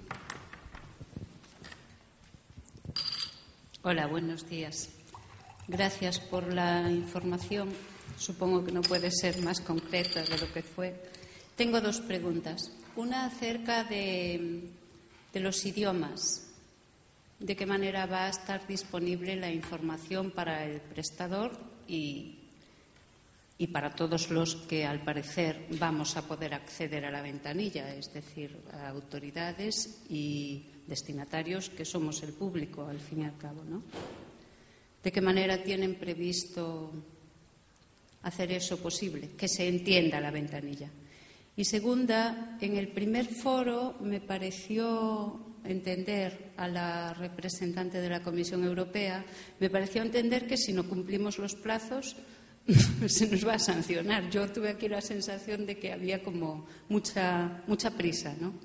Hola, buenos días. Gracias por la información. Supongo que no puede ser más concreta de lo que fue. Tengo dos preguntas. Una acerca de, de los idiomas. ¿De qué manera va a estar disponible la información para el prestador y, y para todos los que, al parecer, vamos a poder acceder a la ventanilla, es decir, a autoridades y destinatarios que somos el público, al fin y al cabo, ¿no? ¿De qué manera tienen previsto hacer eso posible, que se entienda la ventanilla? Y segunda, en el primer foro me pareció entender a la representante de la Comisión Europea, me pareció entender que si no cumplimos los plazos se nos va a sancionar. Yo tuve aquí la sensación de que había como mucha, mucha prisa, ¿no?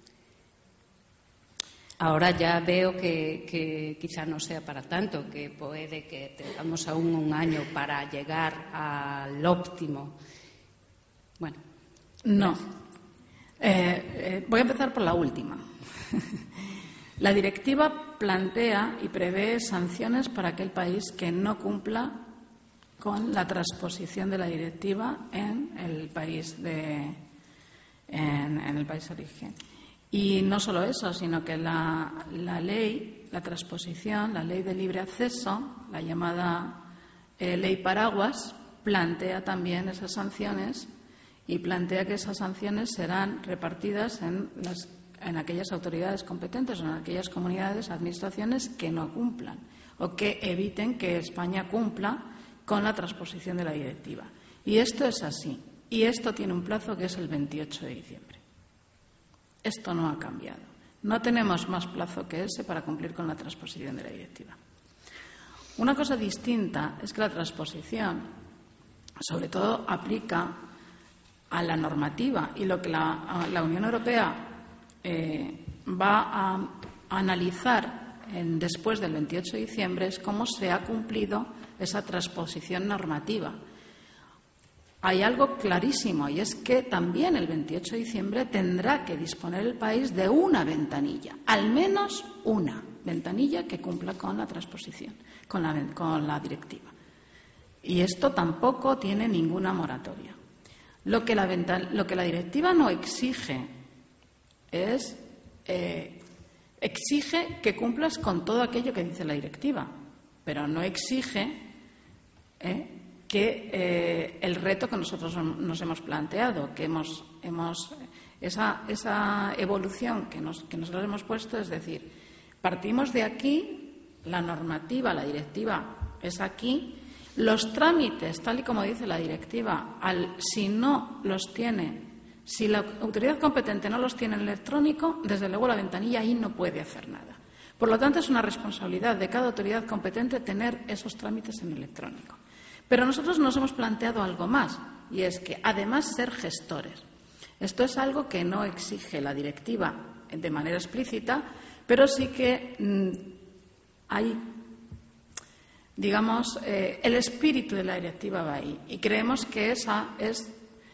Ahora ya veo que, que quizá no sea para tanto, que puede que tengamos aún un año para llegar al óptimo. Bueno. No. Eh, eh, voy a empezar por la última. La directiva plantea y prevé sanciones para aquel país que no cumpla con la transposición de la directiva en el país de en, en el país de origen. Y no solo eso, sino que la, la ley, la transposición, la ley de libre acceso, la llamada eh, ley paraguas, plantea también esas sanciones y plantea que esas sanciones serán repartidas en, las, en aquellas autoridades competentes o en aquellas comunidades, administraciones que no cumplan o que eviten que España cumpla con la transposición de la directiva. Y esto es así. Y esto tiene un plazo que es el veintiocho de diciembre. Esto no ha cambiado. No tenemos más plazo que ese para cumplir con la transposición de la directiva. Una cosa distinta es que la transposición, sobre todo, aplica a la normativa y lo que la, la Unión Europea eh, va a, a analizar en, después del veintiocho de diciembre es cómo se ha cumplido esa transposición normativa. Hay algo clarísimo y es que también el veintiocho de diciembre tendrá que disponer el país de una ventanilla, al menos una ventanilla que cumpla con la transposición, con la, con la directiva. Y esto tampoco tiene ninguna moratoria. Lo que la, lo que la directiva no exige es eh, exige que cumplas con todo aquello que dice la directiva, pero no exige eh, que eh, el reto que nosotros nos hemos planteado, que hemos, hemos esa, esa evolución que, nos, que nosotros hemos puesto, es decir, partimos de aquí, la normativa, la directiva es aquí, los trámites, tal y como dice la directiva, al, si no los tiene, si la autoridad competente no los tiene en electrónico, desde luego la ventanilla ahí no puede hacer nada. Por lo tanto, es una responsabilidad de cada autoridad competente tener esos trámites en electrónico. Pero nosotros nos hemos planteado algo más, y es que, además, ser gestores. Esto es algo que no exige la directiva de manera explícita, pero sí que mmm, hay, digamos, eh, el espíritu de la directiva va ahí. Y creemos que esa es,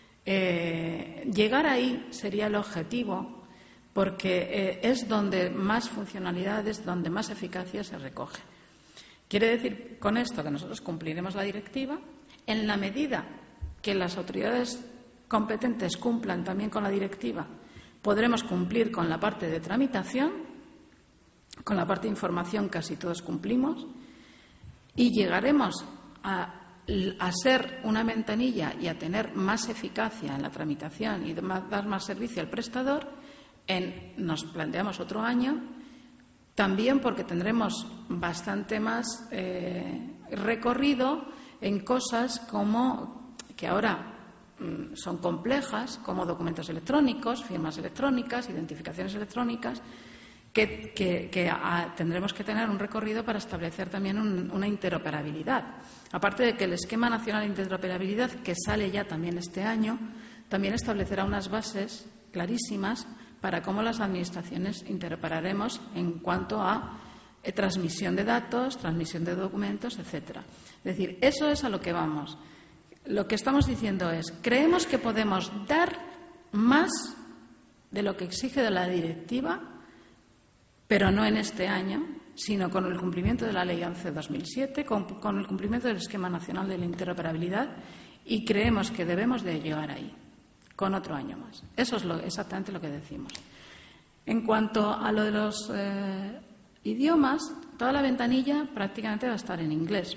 eh, llegar ahí sería el objetivo, porque eh, es donde más funcionalidades, donde más eficacia se recoge. Quiere decir con esto que nosotros cumpliremos la directiva en la medida que las autoridades competentes cumplan también con la directiva. Podremos cumplir con la parte de tramitación, con la parte de información casi todos cumplimos y llegaremos a, a ser una ventanilla y a tener más eficacia en la tramitación y dar más servicio al prestador. En, nos planteamos otro año. También porque tendremos bastante más eh, recorrido en cosas como que ahora mm, son complejas, como documentos electrónicos, firmas electrónicas, identificaciones electrónicas, que, que, que a, tendremos que tener un recorrido para establecer también un, una interoperabilidad. Aparte de que el Esquema Nacional de Interoperabilidad, que sale ya también este año, también establecerá unas bases clarísimas para cómo las administraciones interoperaremos en cuanto a eh, transmisión de datos, transmisión de documentos, etcétera. Es decir, eso es a lo que vamos. Lo que estamos diciendo es, creemos que podemos dar más de lo que exige de la directiva, pero no en este año, sino con el cumplimiento de la Ley once barra dos mil siete, con, con el cumplimiento del Esquema Nacional de la Interoperabilidad, y creemos que debemos de llegar ahí, con otro año más. Eso es lo, exactamente lo que decimos. En cuanto a lo de los eh, idiomas, toda la ventanilla prácticamente va a estar en inglés,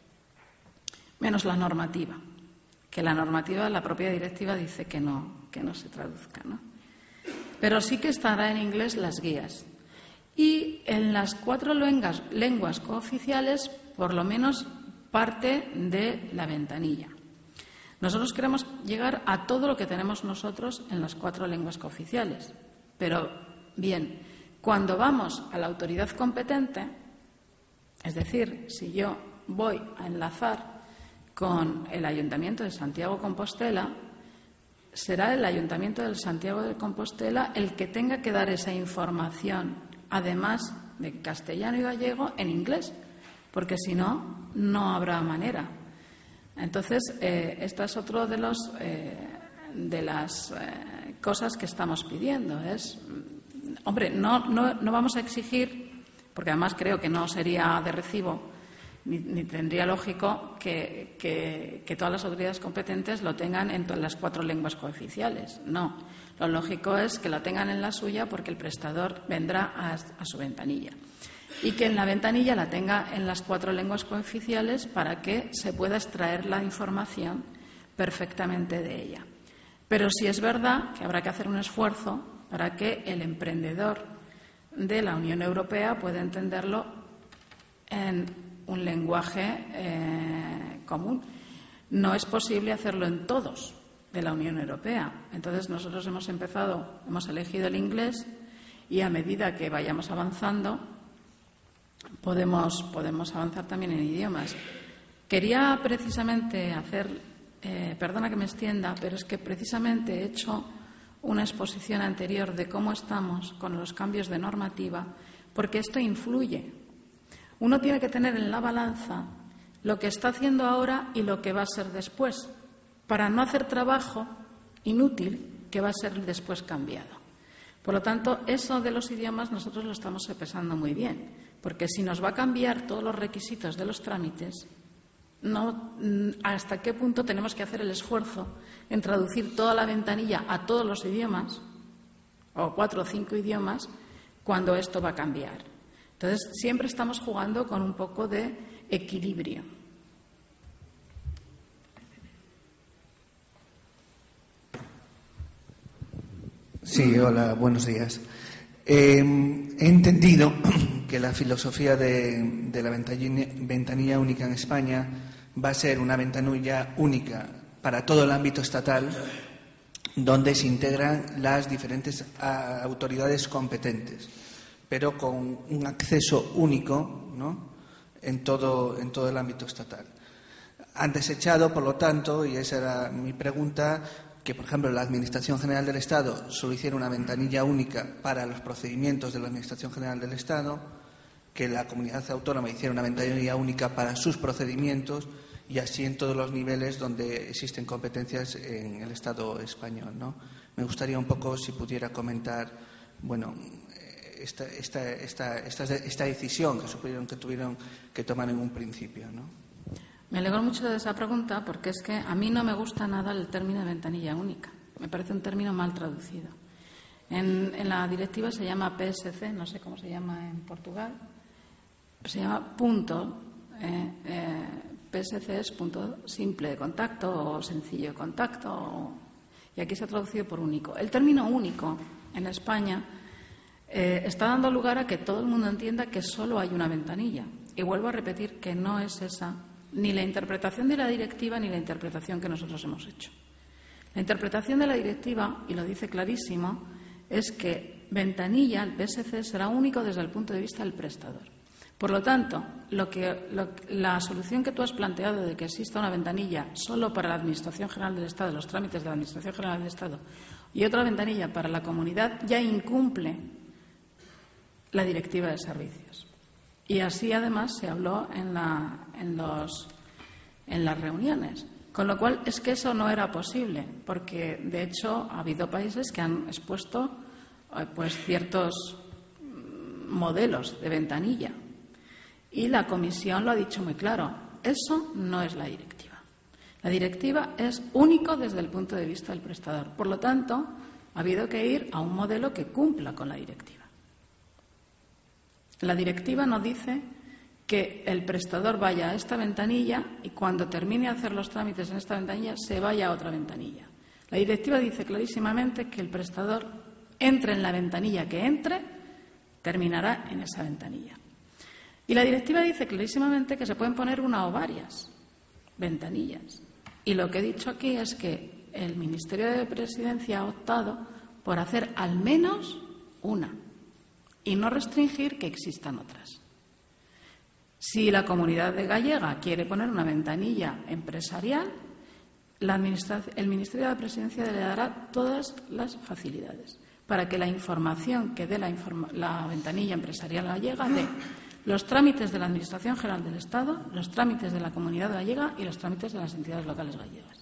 menos la normativa, que la normativa, la propia directiva dice que no, que no se traduzca, ¿no? Pero sí que estará en inglés las guías. Y en las cuatro lenguas, lenguas cooficiales, por lo menos parte de la ventanilla. Nosotros queremos llegar a todo lo que tenemos nosotros en las cuatro lenguas cooficiales. Pero, bien, cuando vamos a la autoridad competente, es decir, si yo voy a enlazar con el Ayuntamiento de Santiago de Compostela, será el Ayuntamiento de Santiago de Compostela el que tenga que dar esa información, además de castellano y gallego, en inglés, porque si no, no habrá manera. Entonces, eh, esta es otra de, los, eh, de las eh, cosas que estamos pidiendo. Es, hombre, no, no, no vamos a exigir, porque además creo que no sería de recibo, Ni, ni tendría lógico que, que, que todas las autoridades competentes lo tengan en todas las cuatro lenguas cooficiales. No. Lo lógico es que lo tengan en la suya porque el prestador vendrá a, a su ventanilla. Y que en la ventanilla la tenga en las cuatro lenguas cooficiales para que se pueda extraer la información perfectamente de ella. Pero sí es verdad que habrá que hacer un esfuerzo para que el emprendedor de la Unión Europea pueda entenderlo en un lenguaje eh, común. No es posible hacerlo en todos de la Unión Europea. Entonces nosotros hemos empezado, hemos elegido el inglés y a medida que vayamos avanzando podemos, podemos avanzar también en idiomas. Quería precisamente hacer, eh, perdona que me extienda, pero es que precisamente he hecho una exposición anterior de cómo estamos con los cambios de normativa, porque esto influye. Uno tiene que tener en la balanza lo que está haciendo ahora y lo que va a ser después, para no hacer trabajo inútil que va a ser después cambiado. Por lo tanto, eso de los idiomas nosotros lo estamos sopesando muy bien, porque si nos va a cambiar todos los requisitos de los trámites, no, ¿hasta qué punto tenemos que hacer el esfuerzo en traducir toda la ventanilla a todos los idiomas, o cuatro o cinco idiomas, cuando esto va a cambiar? Entonces, siempre estamos jugando con un poco de equilibrio. Sí, hola, buenos días. Eh, he entendido que la filosofía de, de la ventanilla, ventanilla única en España va a ser una ventanilla única para todo el ámbito estatal, donde se integran las diferentes a, autoridades competentes, pero con un acceso único, ¿no?, en todo, en todo el ámbito estatal. Han desechado, por lo tanto, y esa era mi pregunta, que, por ejemplo, la Administración General del Estado solo hiciera una ventanilla única para los procedimientos de la Administración General del Estado, que la comunidad autónoma hiciera una ventanilla única para sus procedimientos, y así en todos los niveles donde existen competencias en el Estado español, ¿no? Me gustaría un poco si pudiera comentar, bueno, esta, esta, esta, esta, esta decisión que supieron que tuvieron que tomar en un principio, ¿no? Me alegro mucho de esa pregunta porque es que a mí no me gusta nada el término de ventanilla única. Me parece un término mal traducido. En, en la directiva se llama P S C, no sé cómo se llama en Portugal, se llama punto, eh, eh, P S C es punto simple de contacto o sencillo de contacto, o, y aquí se ha traducido por único. El término único en España eh, está dando lugar a que todo el mundo entienda que solo hay una ventanilla. Y vuelvo a repetir que no es esa ni la interpretación de la directiva ni la interpretación que nosotros hemos hecho. La interpretación de la directiva, y lo dice clarísimo, es que ventanilla, el P S C, será único desde el punto de vista del prestador. Por lo tanto, lo que, lo, la solución que tú has planteado de que exista una ventanilla solo para la Administración General del Estado, los trámites de la Administración General del Estado, y otra ventanilla para la comunidad, ya incumple la directiva de servicios. Y así, además, se habló en, la, en, los, en las reuniones. Con lo cual, es que eso no era posible, porque, de hecho, ha habido países que han expuesto pues, ciertos modelos de ventanilla. Y la Comisión lo ha dicho muy claro. Eso no es la directiva. La directiva es único desde el punto de vista del prestador. Por lo tanto, ha habido que ir a un modelo que cumpla con la directiva. La directiva no dice que el prestador vaya a esta ventanilla y cuando termine de hacer los trámites en esta ventanilla se vaya a otra ventanilla. La directiva dice clarísimamente que el prestador entre en la ventanilla que entre, terminará en esa ventanilla. Y la directiva dice clarísimamente que se pueden poner una o varias ventanillas. Y lo que he dicho aquí es que el Ministerio de Presidencia ha optado por hacer al menos una y no restringir que existan otras. Si la comunidad de gallega quiere poner una ventanilla empresarial, la el Ministerio de la Presidencia le dará todas las facilidades para que la información que dé la, informa la ventanilla empresarial gallega dé los trámites de la Administración General del Estado, los trámites de la Comunidad Gallega y los trámites de las entidades locales gallegas.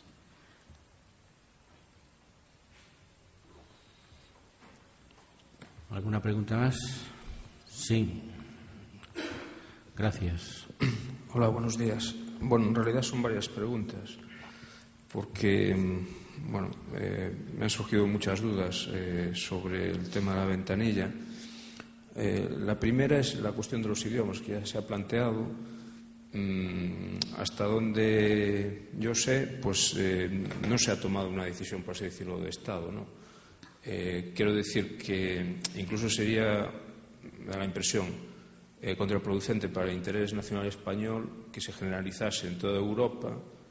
¿Alguna pregunta más? Sí. Gracias. Hola, buenos días. Bueno, en realidad son varias preguntas, porque bueno, eh, me han surgido muchas dudas eh, sobre el tema de la ventanilla. Eh, la primera es la cuestión de los idiomas, que ya se ha planteado. Mm, hasta donde yo sé, pues eh, no se ha tomado una decisión, por así decirlo, de Estado, ¿no? Eh, quiero decir que incluso sería, me da la impresión, eh, contraproducente para el interés nacional español que se generalizase en toda Europa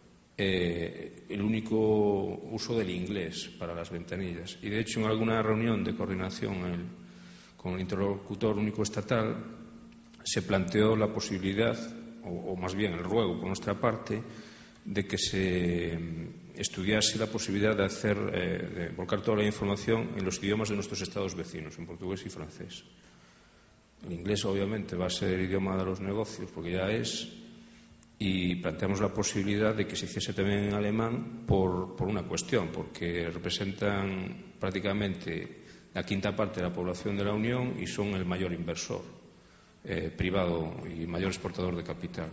eh, el único uso del inglés para las ventanillas. Y de hecho, en alguna reunión de coordinación el, con el interlocutor único estatal se planteó la posibilidad, o, o más bien el ruego por nuestra parte, de que se estudiase la posibilidad de hacer, eh, de volcar toda la información en los idiomas de nuestros estados vecinos, en portugués y francés. El inglés, obviamente, va a ser el idioma de los negocios, porque ya es, y planteamos la posibilidad de que se hiciese también en alemán por, por una cuestión, porque representan prácticamente la quinta parte de la población de la Unión y son el mayor inversor eh, privado y mayor exportador de capital.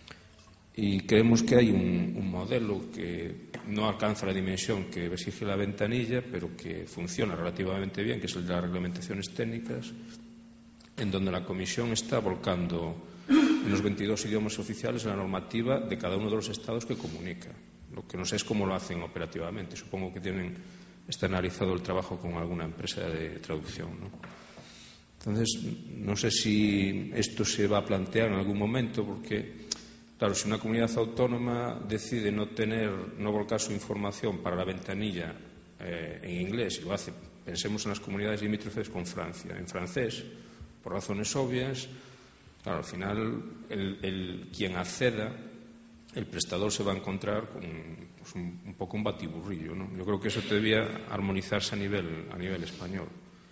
Y creemos que hay un, un modelo que no alcanza la dimensión que exige la ventanilla, pero que funciona relativamente bien, que es el de las reglamentaciones técnicas, en donde la Comisión está volcando en los veintidós idiomas oficiales la normativa de cada uno de los estados que comunica. Lo que no sé es cómo lo hacen operativamente. Supongo que tienen externalizado el trabajo con alguna empresa de traducción, ¿no? Entonces, no sé si esto se va a plantear en algún momento, porque, claro, si una comunidad autónoma decide no tener, no volcar su información para la ventanilla eh, en inglés, y lo hace, pensemos en las comunidades limítrofes con Francia, en francés, por razones obvias, claro, al final el, el, quien acceda, el prestador se va a encontrar con pues, un, un poco un batiburrillo, ¿no? Yo creo que eso debía armonizarse a nivel, a nivel español.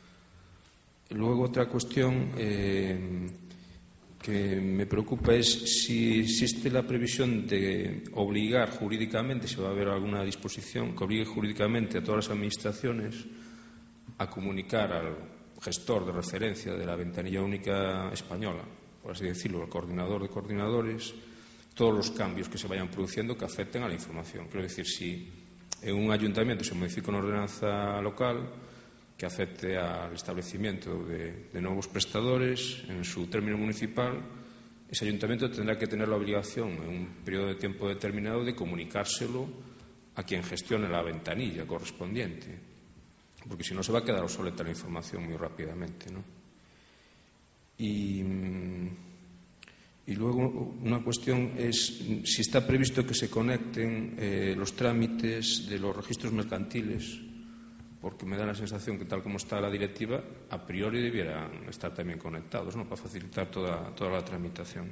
Y luego otra cuestión eh, que me preocupa es si existe la previsión de obligar jurídicamente, si va a haber alguna disposición que obligue jurídicamente a todas las administraciones a comunicar al gestor de referencia de la ventanilla única española, por así decirlo, al coordinador de coordinadores, todos los cambios que se vayan produciendo que afecten a la información. Quiero decir, si en un ayuntamiento se modifica una ordenanza local que afecte al establecimiento de, de nuevos prestadores en su término municipal, ese ayuntamiento tendrá que tener la obligación en un periodo de tiempo determinado de comunicárselo a quien gestione la ventanilla correspondiente, porque si no se va a quedar obsoleta la información muy rápidamente, ¿no? Y, y luego una cuestión es si está previsto que se conecten eh, los trámites de los registros mercantiles, porque me da la sensación que tal como está la directiva, a priori debieran estar también conectados, ¿no?, para facilitar toda, toda la tramitación.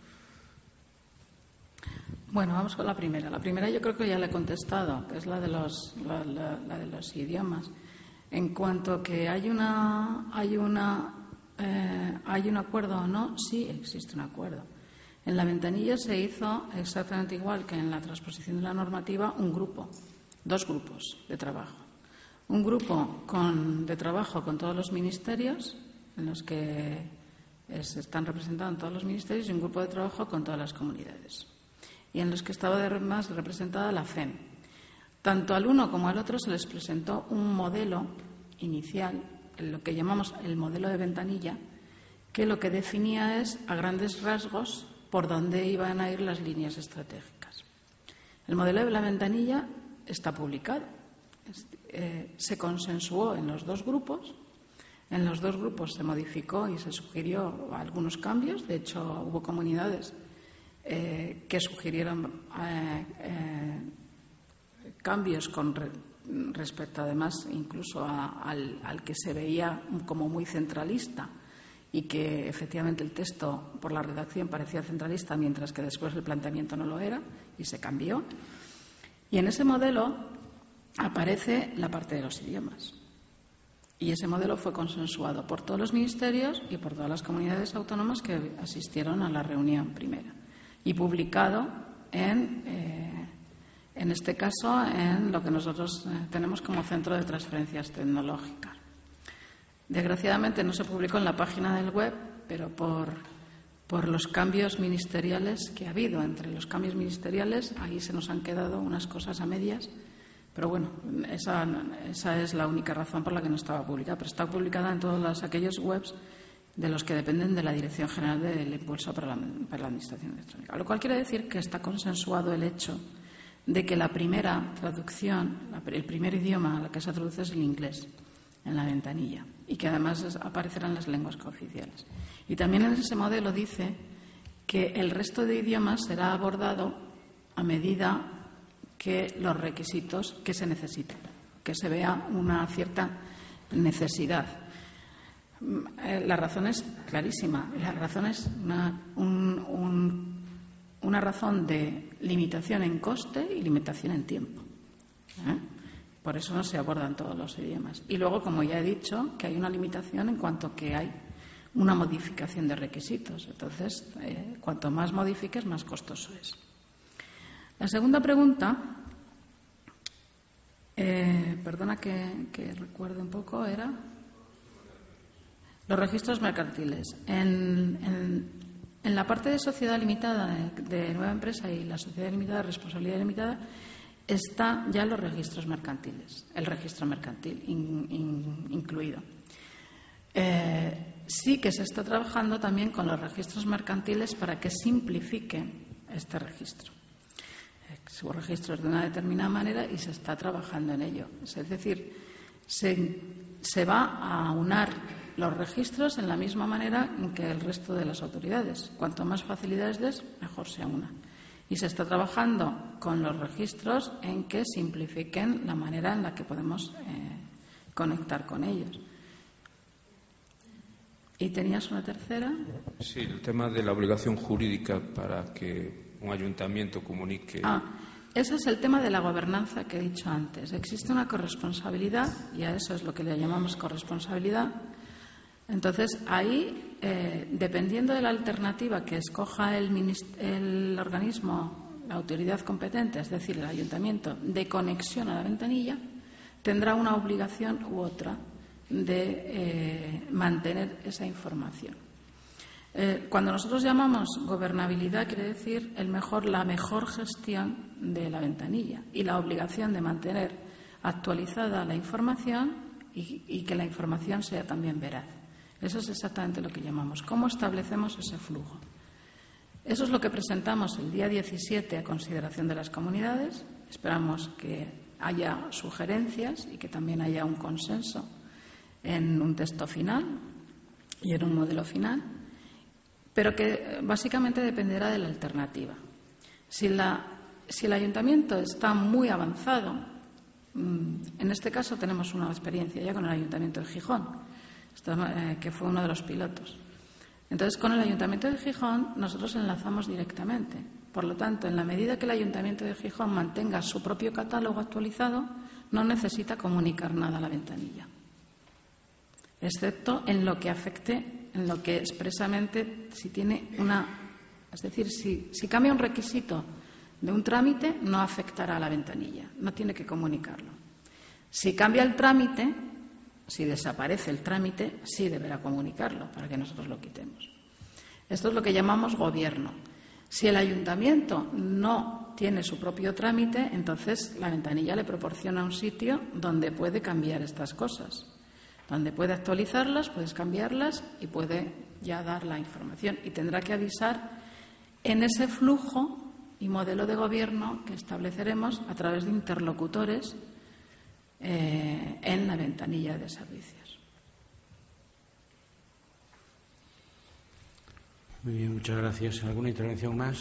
Bueno, vamos con la primera. La primera yo creo que ya le he contestado, que es la de los, la, la, la de los idiomas. En cuanto a que hay una, hay una, eh, hay un acuerdo o no, sí existe un acuerdo. En la ventanilla se hizo exactamente igual que en la transposición de la normativa un grupo, dos grupos de trabajo. Un grupo con, de trabajo con todos los ministerios, en los que se están representados todos los ministerios, y un grupo de trabajo con todas las comunidades. Y en los que estaba además representada la F E M. Tanto al uno como al otro se les presentó un modelo inicial, lo que llamamos el modelo de ventanilla, que lo que definía es, a grandes rasgos, por dónde iban a ir las líneas estratégicas. El modelo de la ventanilla está publicado. Eh, se consensuó en los dos grupos. En los dos grupos se modificó y se sugirió algunos cambios. De hecho, hubo comunidades eh, que sugirieron eh, eh, cambios con re, respecto, además, incluso a, al, al que se veía como muy centralista, y que efectivamente el texto por la redacción parecía centralista, mientras que después el planteamiento no lo era, y se cambió. Y en ese modelo aparece la parte de los idiomas. Y ese modelo fue consensuado por todos los ministerios y por todas las comunidades autónomas que asistieron a la reunión primera. Y publicado en, eh, en este caso, en lo que nosotros eh, tenemos como Centro de Transferencias Tecnológicas. Desgraciadamente no se publicó en la página del web, pero por, por los cambios ministeriales que ha habido. Entre los cambios ministeriales, ahí se nos han quedado unas cosas a medias, pero bueno, esa, esa es la única razón por la que no estaba publicada, pero está publicada en todos los, aquellos webs de los que dependen de la Dirección General del Impulso para la, para la Administración Electrónica. Lo cual quiere decir que está consensuado el hecho de que la primera traducción, el primer idioma al que se traduce es el inglés en la ventanilla y que además aparecerán las lenguas cooficiales. Y también en ese modelo dice que el resto de idiomas será abordado a medida que los requisitos que se necesiten, que se vea una cierta necesidad. La razón es clarísima. La razón es una, un, un, una razón de limitación en coste y limitación en tiempo. ¿Eh? Por eso no se abordan todos los idiomas. Y luego, como ya he dicho, que hay una limitación en cuanto que hay una modificación de requisitos. Entonces, eh, cuanto más modifiques, más costoso es. La segunda pregunta, eh, perdona que, que recuerde un poco, era los registros mercantiles. En, en, en la parte de sociedad limitada, de, de nueva empresa y la sociedad limitada de responsabilidad limitada, está ya los registros mercantiles, el registro mercantil in, in, incluido. Eh, sí que se está trabajando también con los registros mercantiles para que simplifiquen este registro. Eh, son registros de una determinada manera y se está trabajando en ello. Es decir, se, se va a unar los registros en la misma manera en que el resto de las autoridades. Cuanto más facilidades des, mejor se una. Y se está trabajando con los registros en que simplifiquen la manera en la que podemos eh, conectar con ellos. ¿Y tenías una tercera? Sí, el tema de la obligación jurídica para que un ayuntamiento comunique. Ah, ese es el tema de la gobernanza que he dicho antes. Existe una corresponsabilidad, y a eso es lo que le llamamos corresponsabilidad. Entonces, ahí, eh, dependiendo de la alternativa que escoja el, el organismo, la autoridad competente, es decir, el ayuntamiento, de conexión a la ventanilla, tendrá una obligación u otra de eh, mantener esa información. Eh, cuando nosotros llamamos gobernabilidad, quiere decir el mejor, la mejor gestión de la ventanilla y la obligación de mantener actualizada la información y, y que la información sea también veraz. Eso es exactamente lo que llamamos. ¿Cómo establecemos ese flujo? Eso es lo que presentamos el día diecisiete a consideración de las comunidades. Esperamos que haya sugerencias y que también haya un consenso en un texto final y en un modelo final, pero que básicamente dependerá de la alternativa. Si, la, si el ayuntamiento está muy avanzado, en este caso tenemos una experiencia ya con el ayuntamiento de Gijón, que fue uno de los pilotos. Entonces, con el Ayuntamiento de Gijón nosotros enlazamos directamente. Por lo tanto, en la medida que el Ayuntamiento de Gijón mantenga su propio catálogo actualizado, no necesita comunicar nada a la ventanilla, excepto en lo que afecte, en lo que expresamente, si tiene una... Es decir, si, si cambia un requisito de un trámite, no afectará a la ventanilla, no tiene que comunicarlo. Si cambia el trámite... Si desaparece el trámite, sí deberá comunicarlo para que nosotros lo quitemos. Esto es lo que llamamos gobierno. Si el ayuntamiento no tiene su propio trámite, entonces la ventanilla le proporciona un sitio donde puede cambiar estas cosas, donde puede actualizarlas, puedes cambiarlas y puede ya dar la información. Y tendrá que avisar en ese flujo y modelo de gobierno que estableceremos a través de interlocutores Eh, en la ventanilla de servicios. Muy bien, muchas gracias. ¿Alguna intervención más?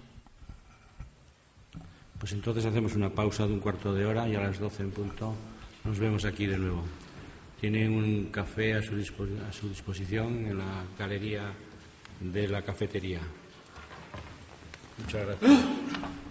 Pues entonces hacemos una pausa de un cuarto de hora y a las doce en punto nos vemos aquí de nuevo. Tienen un café a su, dispo a su disposición en la galería de la cafetería. Muchas gracias.